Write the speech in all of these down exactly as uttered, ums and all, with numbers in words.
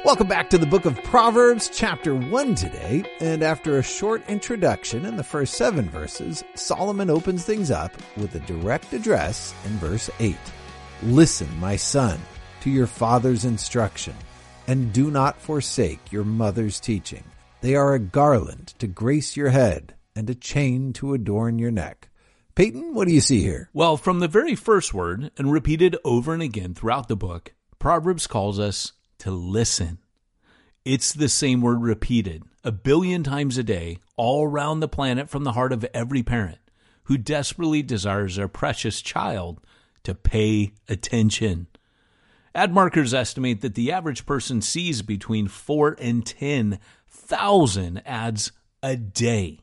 Welcome back to the book of Proverbs, chapter one today. And after a short introduction in the first seven verses, Solomon opens things up with a direct address in verse eight. Listen, my son, to your father's instruction, and do not forsake your mother's teaching. They are a garland to grace your head and a chain to adorn your neck. Peyton, what do you see here? Well, from the very first word, and repeated over and again throughout the book, Proverbs calls us to listen. It's the same word repeated a billion times a day all around the planet from the heart of every parent who desperately desires their precious child to pay attention. Ad markers estimate that the average person sees between four and ten thousand ads a day.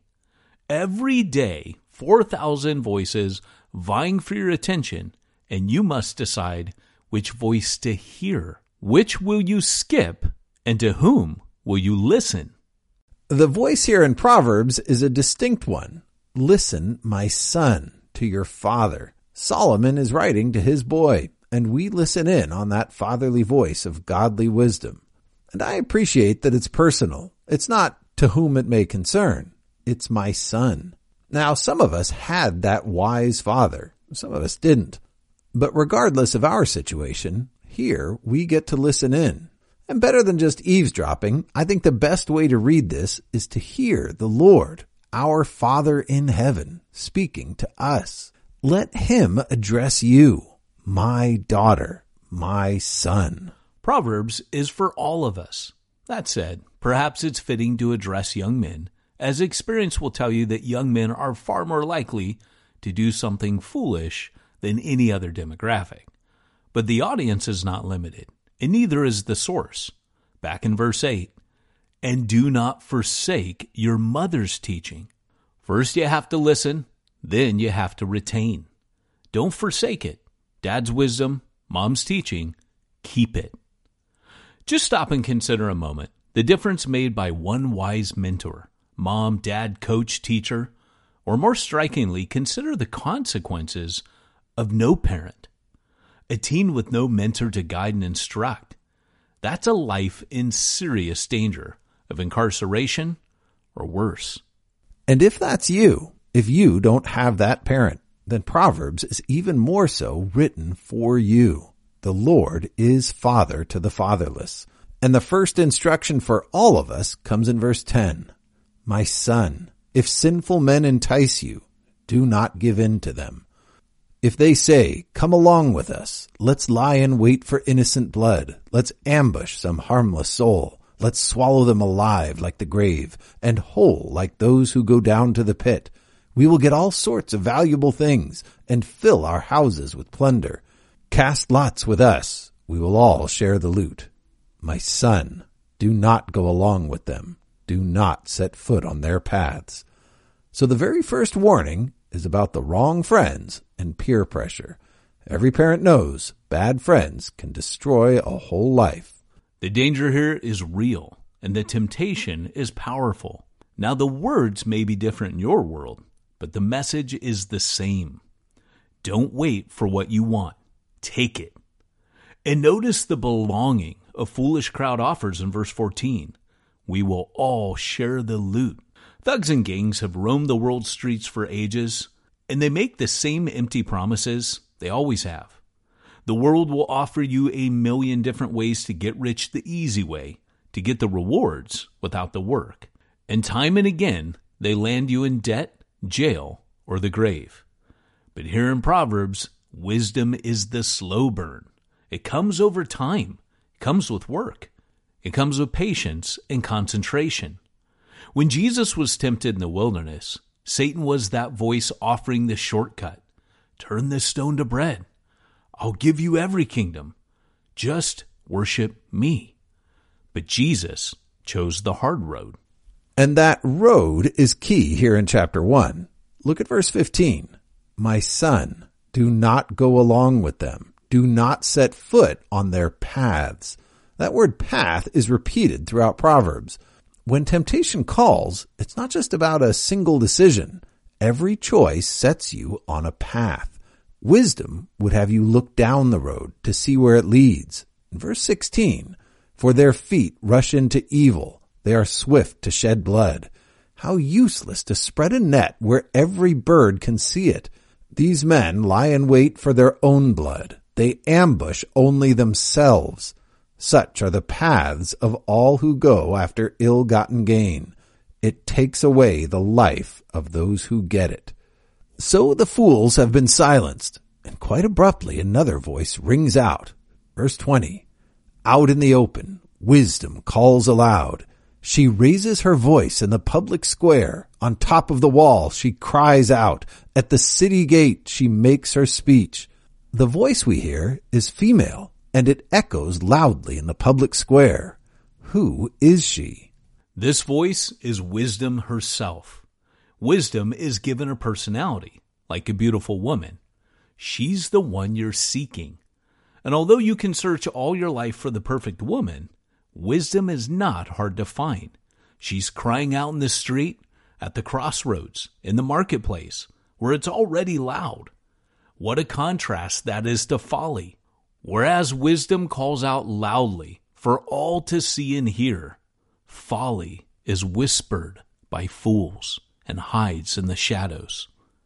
Every day, four thousand voices vying for your attention, and you must decide which voice to hear. Which will you skip, and to whom will you listen? The voice here in Proverbs is a distinct one. Listen, my son, to your father. Solomon is writing to his boy, and we listen in on that fatherly voice of godly wisdom. And I appreciate that it's personal. It's not to whom it may concern. It's my son. Now, some of us had that wise father. Some of us didn't. But regardless of our situation, here we get to listen in. And better than just eavesdropping, I think the best way to read this is to hear the Lord, our Father in heaven, speaking to us. Let him address you, my daughter, my son. Proverbs is for all of us. That said, perhaps it's fitting to address young men, as experience will tell you that young men are far more likely to do something foolish than any other demographic. But the audience is not limited, and neither is the source. Back in verse eight, and do not forsake your mother's teaching. First you have to listen, then you have to retain. Don't forsake it. Dad's wisdom, mom's teaching, keep it. Just stop and consider a moment the difference made by one wise mentor, mom, dad, coach, teacher, or more strikingly, consider the consequences of no parent. A teen with no mentor to guide and instruct. That's a life in serious danger of incarceration or worse. And if that's you, if you don't have that parent, then Proverbs is even more so written for you. The Lord is father to the fatherless. And the first instruction for all of us comes in verse ten. My son, if sinful men entice you, do not give in to them. If they say, come along with us, let's lie in wait for innocent blood, let's ambush some harmless soul, let's swallow them alive like the grave, and whole like those who go down to the pit, we will get all sorts of valuable things, and fill our houses with plunder. Cast lots with us, we will all share the loot. My son, do not go along with them, do not set foot on their paths. So the very first warning is about the wrong friends and peer pressure. Every parent knows bad friends can destroy a whole life. The danger here is real, and the temptation is powerful. Now, the words may be different in your world, but the message is the same. Don't wait for what you want. Take it. And notice the belonging a foolish crowd offers in verse fourteen. We will all share the loot. Thugs and gangs have roamed the world's streets for ages, and they make the same empty promises they always have. The world will offer you a million different ways to get rich the easy way, to get the rewards without the work. And time and again, they land you in debt, jail, or the grave. But here in Proverbs, wisdom is the slow burn. It comes over time. It comes with work. It comes with patience and concentration. When Jesus was tempted in the wilderness, Satan was that voice offering the shortcut. Turn this stone to bread. I'll give you every kingdom. Just worship me. But Jesus chose the hard road. And that road is key here in chapter one. Look at verse fifteen. My son, do not go along with them. Do not set foot on their paths. That word path is repeated throughout Proverbs. When temptation calls, it's not just about a single decision. Every choice sets you on a path. Wisdom would have you look down the road to see where it leads. In verse sixteen, For their feet rush into evil. They are swift to shed blood. How useless to spread a net where every bird can see it. These men lie in wait for their own blood. They ambush only themselves. Such are the paths of all who go after ill-gotten gain. It takes away the life of those who get it. So the fools have been silenced, and quite abruptly another voice rings out. Verse twenty. Out in the open, wisdom calls aloud. She raises her voice in the public square. On top of the wall, she cries out. At the city gate, she makes her speech. The voice we hear is female, and it echoes loudly in the public square. Who is she? This voice is wisdom herself. Wisdom is given a personality, like a beautiful woman. She's the one you're seeking. And although you can search all your life for the perfect woman, wisdom is not hard to find. She's crying out in the street, at the crossroads, in the marketplace, where it's already loud. What a contrast that is to folly. Whereas wisdom calls out loudly for all to see and hear, folly is whispered by fools and hides in the shadows.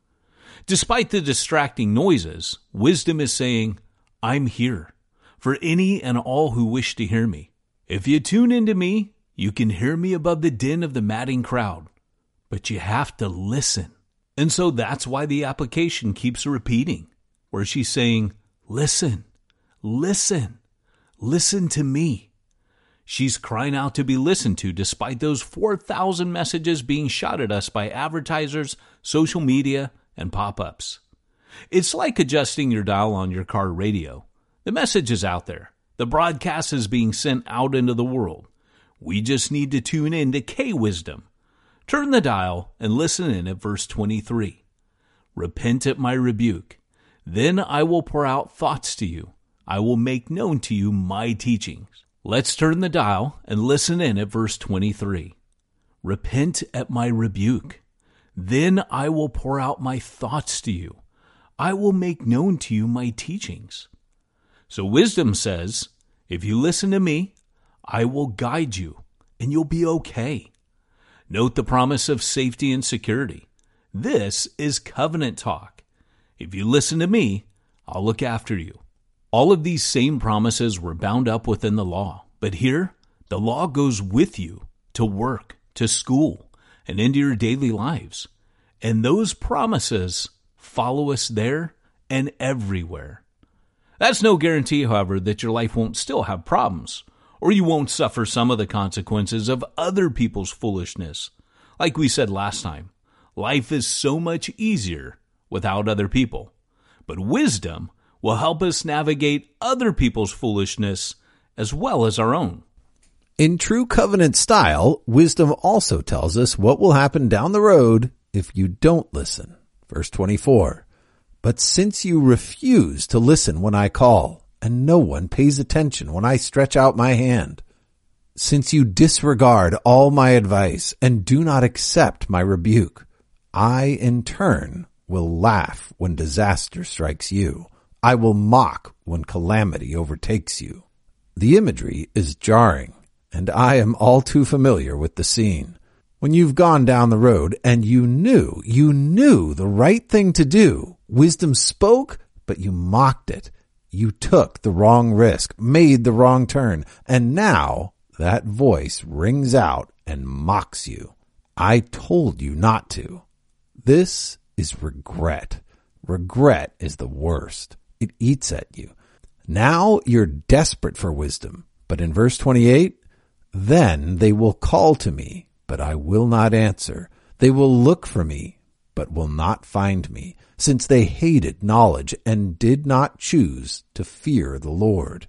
Despite the distracting noises, wisdom is saying, I'm here for any and all who wish to hear me. If you tune into me, you can hear me above the din of the madding crowd, but you have to listen. And so that's why the application keeps repeating, where she's saying, listen, listen, listen to me. She's crying out to be listened to despite those four thousand messages being shot at us by advertisers, social media, and pop-ups. It's like adjusting your dial on your car radio. The message is out there. The broadcast is being sent out into the world. We just need to tune in to K-Wisdom. Turn the dial and listen in at verse twenty-three. Repent at my rebuke. Then I will pour out thoughts to you. I will make known to you my teachings. Let's turn the dial and listen in at verse twenty-three. Repent at my rebuke. Then I will pour out my thoughts to you. I will make known to you my teachings. So wisdom says, if you listen to me, I will guide you, and you'll be okay. Note the promise of safety and security. This is covenant talk. If you listen to me, I'll look after you. All of these same promises were bound up within the law. But here, the law goes with you to work, to school, and into your daily lives. And those promises follow us there and everywhere. That's no guarantee, however, that your life won't still have problems, or you won't suffer some of the consequences of other people's foolishness. Like we said last time, life is so much easier without other people. But wisdom will help us navigate other people's foolishness as well as our own. In true covenant style, wisdom also tells us what will happen down the road if you don't listen. Verse twenty-four. But since you refuse to listen when I call, and no one pays attention when I stretch out my hand, since you disregard all my advice and do not accept my rebuke, I in turn will laugh when disaster strikes you. I will mock when calamity overtakes you. The imagery is jarring, and I am all too familiar with the scene. When you've gone down the road and you knew, you knew the right thing to do, wisdom spoke, but you mocked it. You took the wrong risk, made the wrong turn, and now that voice rings out and mocks you. I told you not to. This is regret. Regret is the worst. It eats at you. Now you're desperate for wisdom. But in verse twenty-eight, then they will call to me, but I will not answer. They will look for me, but will not find me, since they hated knowledge and did not choose to fear the Lord.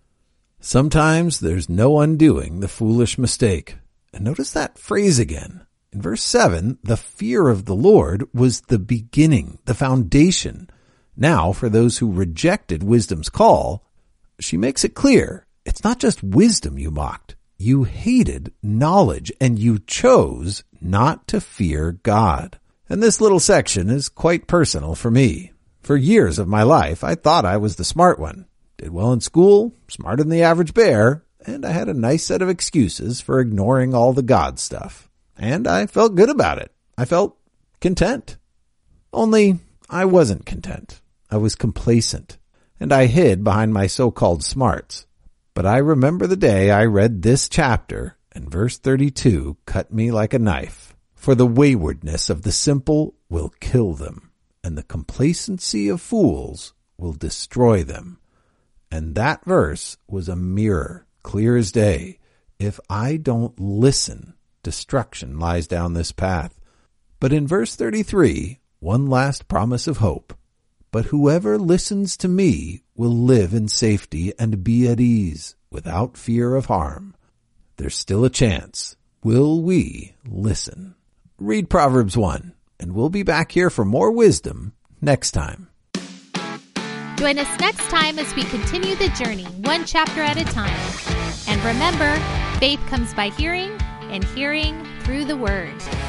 Sometimes there's no undoing the foolish mistake. And notice that phrase again. In verse seven, the fear of the Lord was the beginning, the foundation. Now, for those who rejected wisdom's call, she makes it clear, it's not just wisdom you mocked. You hated knowledge, and you chose not to fear God. And this little section is quite personal for me. For years of my life, I thought I was the smart one. Did well in school, smarter than the average bear, and I had a nice set of excuses for ignoring all the God stuff. And I felt good about it. I felt content. Only I wasn't content. I was complacent, and I hid behind my so-called smarts. But I remember the day I read this chapter, and verse thirty-two cut me like a knife. For the waywardness of the simple will kill them, and the complacency of fools will destroy them. And that verse was a mirror, clear as day. If I don't listen, destruction lies down this path. But in verse thirty-three, one last promise of hope. But whoever listens to me will live in safety and be at ease, without fear of harm. There's still a chance. Will we listen? Read Proverbs one, and we'll be back here for more wisdom next time. Join us next time as we continue the journey, one chapter at a time. And remember, faith comes by hearing, and hearing through the Word.